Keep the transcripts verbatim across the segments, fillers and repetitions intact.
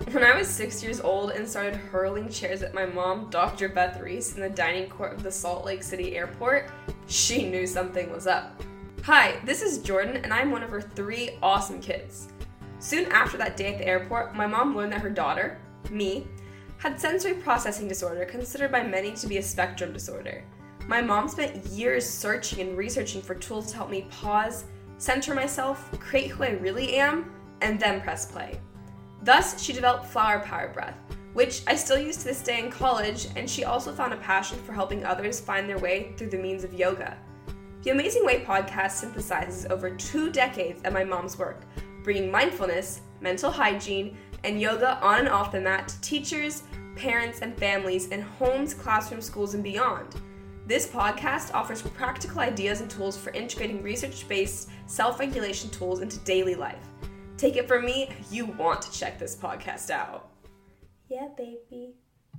When I was six years old and started hurling chairs at my mom, Doctor Beth Reese, in the dining court of the Salt Lake City airport, she knew something was up. Hi, this is Jordan, and I'm one of her three awesome kids. Soon after that day at the airport, my mom learned that her daughter, me, had sensory processing disorder, considered by many to be a spectrum disorder. My mom spent years searching and researching for tools to help me pause, center myself, create who I really am, and then press play. Thus, she developed Flower Power Breath, which I still use to this day in college, and she also found a passion for helping others find their way through the means of yoga. The Amazing Way podcast synthesizes over two decades of my mom's work, bringing mindfulness, mental hygiene, and yoga on and off the mat to teachers, parents, and families in homes, classrooms, schools, and beyond. This podcast offers practical ideas and tools for integrating research-based self-regulation tools into daily life. Take it from me, you want to check this podcast out. Yeah, baby.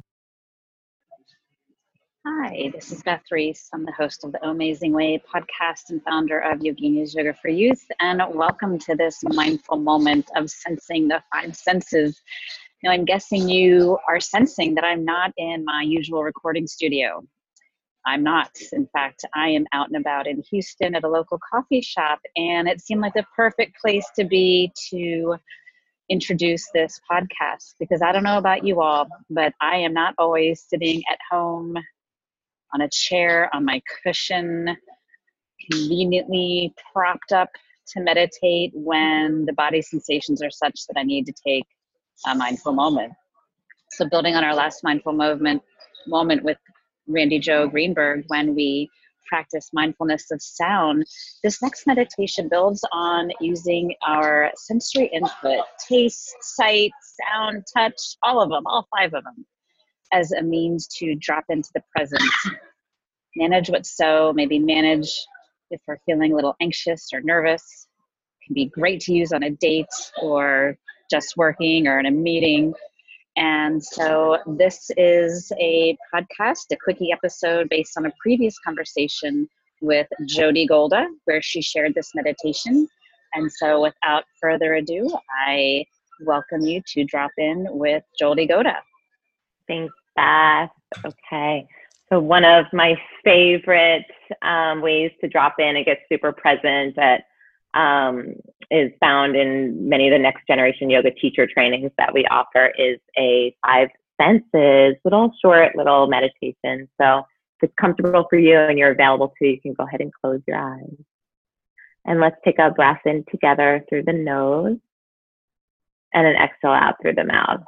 Hi, this is Beth Reese. I'm the host of the Amazing Way podcast and founder of Yogini's Yoga for Youth. And welcome to this mindful moment of sensing the five senses. Now, I'm guessing you are sensing that I'm not in my usual recording studio. I'm not. In fact, I am out and about in Houston at a local coffee shop, and it seemed like the perfect place to be to introduce this podcast, because I don't know about you all, but I am not always sitting at home on a chair, on my cushion, conveniently propped up to meditate when the body sensations are such that I need to take a mindful moment. So building on our last mindful movement moment with Randy Joe Greenberg, when we practice mindfulness of sound, this next meditation builds on using our sensory input, taste, sight, sound, touch, all of them, all five of them, as a means to drop into the present. Manage what's so, maybe manage if we're feeling a little anxious or nervous. It can be great to use on a date or just working or in a meeting. And so this is a podcast, a quickie episode based on a previous conversation with Jody Golda, where she shared this meditation. And so without further ado, I welcome you to drop in with Jody Golda. Thanks, Beth. Okay. So one of my favorite um, ways to drop in and get super present that um, is found in many of the next generation yoga teacher trainings that we offer is a five senses, little short, little meditation. So if it's comfortable for you and you're available to, you can go ahead and close your eyes. And let's take a breath in together through the nose and an exhale out through the mouth.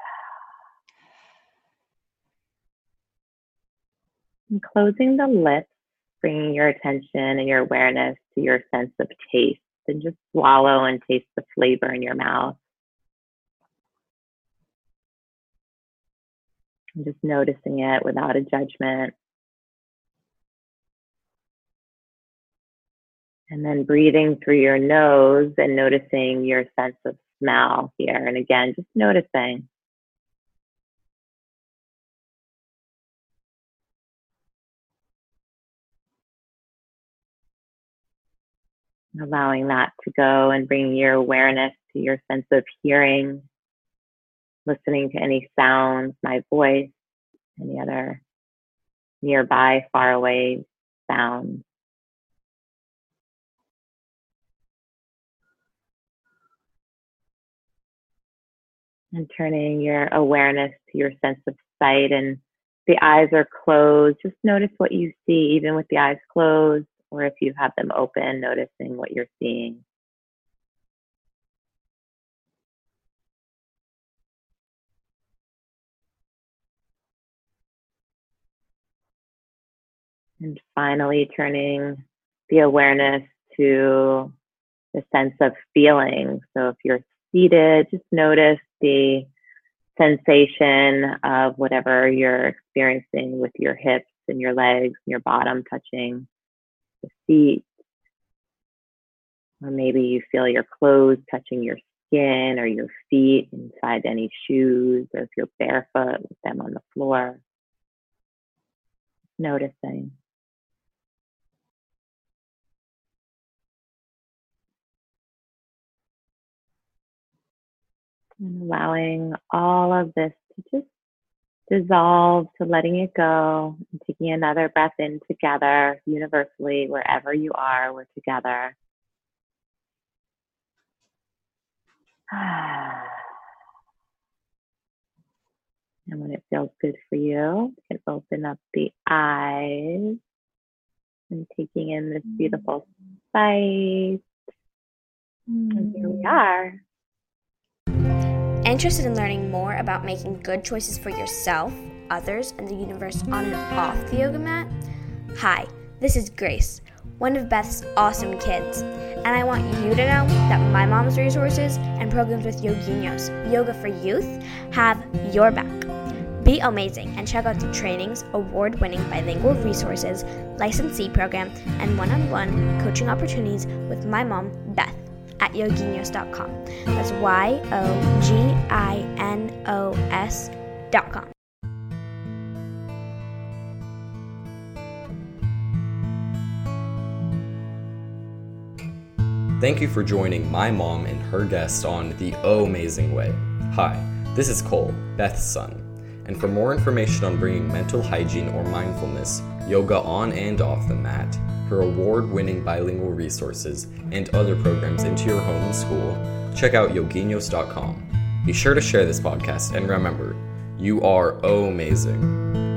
And closing the lips, bringing your attention and your awareness to your sense of taste. And just swallow and taste the flavor in your mouth. And just noticing it without a judgment. And then breathing through your nose and noticing your sense of smell here. And again, just noticing. Allowing that to go and bringing your awareness to your sense of hearing, listening to any sounds, my voice, any other nearby, far away sounds. And turning your awareness to your sense of sight, and the eyes are closed. Just notice what you see, even with the eyes closed. Or if you have them open, noticing what you're seeing. And finally, turning the awareness to the sense of feeling. So if you're seated, just notice the sensation of whatever you're experiencing with your hips and your legs and your bottom touching the seat, or maybe you feel your clothes touching your skin or your feet inside any shoes, or if you're barefoot with them on the floor. Noticing. And allowing all of this to just dissolve, to letting it go, and taking another breath in together, universally, wherever you are, we're together. And when it feels good for you, you can open up the eyes and taking in this beautiful sight. And here we are. Interested in learning more about making good choices for yourself, others, and the universe on and off the yoga mat? Hi, this is Grace, one of Beth's awesome kids, and I want you to know that my mom's resources and programs with Yoginos, Yoga for Youth, have your back. Be amazing and check out the trainings, award-winning bilingual resources, licensee program, and one-on-one coaching opportunities with my mom, Beth, at yoginos dot com. That's Y O G I N O S dot com. Thank you for joining my mom and her guest on The O-Amazing Way. Hi, this is Cole, Beth's son. And for more information on bringing mental hygiene or mindfulness, yoga on and off the mat, her award-winning bilingual resources, and other programs into your home and school, check out yoginos dot com. Be sure to share this podcast, and remember, you are O-Amazing.